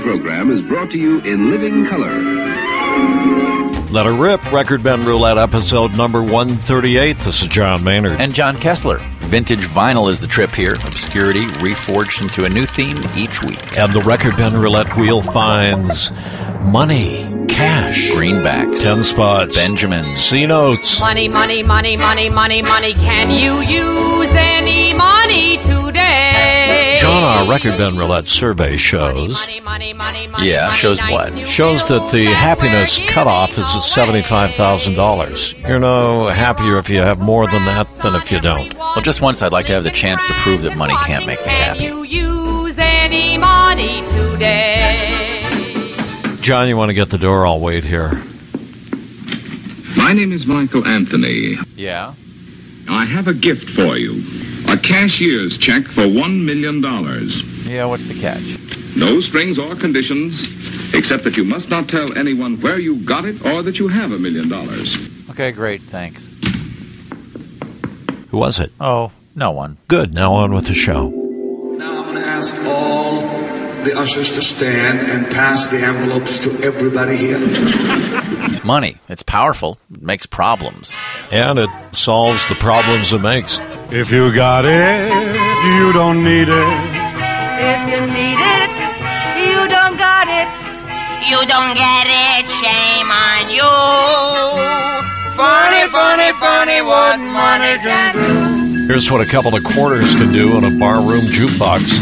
program is brought to you in living color. Let Her Rip, Record Ben Roulette, episode number 138. This is John Maynard. And John Kessler. Vintage vinyl is the trip here. Obscurity reforged into a new theme each week. And the Record Ben Roulette wheel finds money, cash, greenbacks, 10 spots, Benjamins, C notes. Money, money, money, money, money, money. Can you use any money today? John, our Record Ben Roulette survey shows. Yeah, shows what? Shows that the happiness cutoff is at $75,000. You're no happier if you have more than that than if you don't. Well, just once I'd like to have the chance to prove that money can't make me happy. Can you use any money today? John, you want to get the door? I'll wait here. My name is Michael Anthony. Yeah? I have a gift for you. A cashier's check for $1 million. Yeah, what's the catch? No strings or conditions, except that you must not tell anyone where you got it or that you have $1 million. Okay, great, thanks. Who was it? Oh, no one. Good, now on with the show. Now I'm going to ask all the ushers to stand and pass the envelopes to everybody here. Money. It's powerful. It makes problems. And it solves the problems it makes. If you got it, you don't need it. If you need it, you don't got it. You don't get it, shame on you. Funny, funny, funny what money can do. Here's what a couple of quarters can do in a barroom jukebox.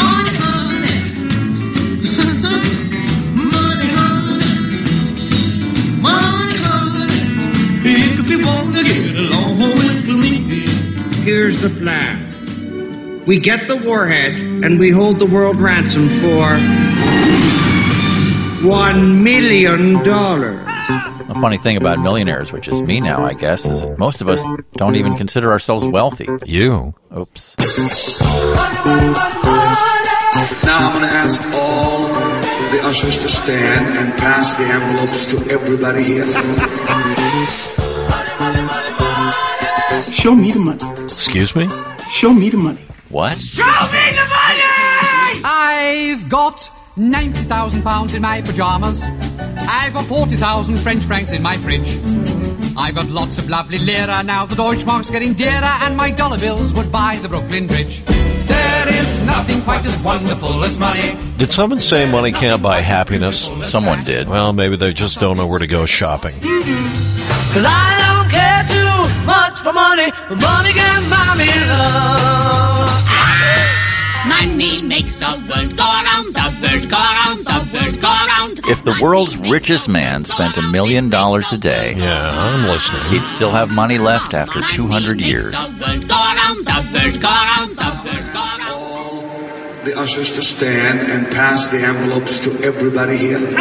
Here's the plan. We get the warhead and we hold the world ransom for $1 million. The funny thing about millionaires, which is me now, I guess, is that most of us don't even consider ourselves wealthy. You? Oops. Now I'm going to ask all the ushers to stand and pass the envelopes to everybody here. Show me the money. Excuse me? Show me the money. What? Show me the money! I've got £90,000 in my pajamas. I've got 40,000 French francs in my fridge. I've got lots of lovely lira. Now the Deutschmark's getting dearer, and my dollar bills would buy the Brooklyn Bridge. There is nothing quite as wonderful as money. Did someone say money can't buy happiness? Someone did. Well, maybe they just don't know where to go shopping. 'Cause I don't care too much for money, but money can buy me love. Money makes the world go around, the world go around, the world go around. If the world's richest man spent $1 million a day, yeah, I'm listening, he'd still have money left after 200 years. The world go around, the world go around, the world go around. All the ushers to stand and pass the envelopes to everybody here. We're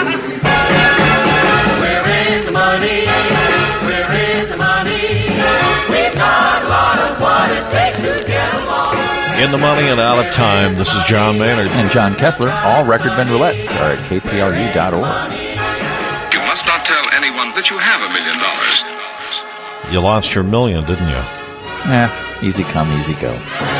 in the money. We're in the money. We've got a lot of what it takes to get along. In the money and out of time, this is John Maynard. And John Kessler. All Record Ben Roulettes are at kplu.org. You must not tell anyone that you have $1 million. You lost your million, didn't you? Easy come, easy go.